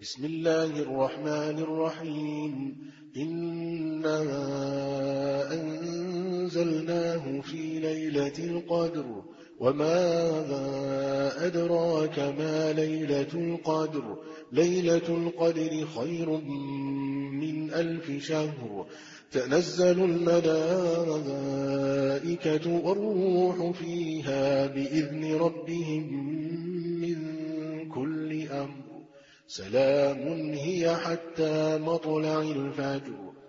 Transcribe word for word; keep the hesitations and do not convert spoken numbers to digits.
بسم الله الرحمن الرحيم إنا أنزلناه في ليلة القدر وما أدراك ما ليلة القدر ليلة القدر خير من ألف شهر تنزل الملائكة والروح فيها بإذن ربهم من كل أمر سلام هي حتى مطلع الفجر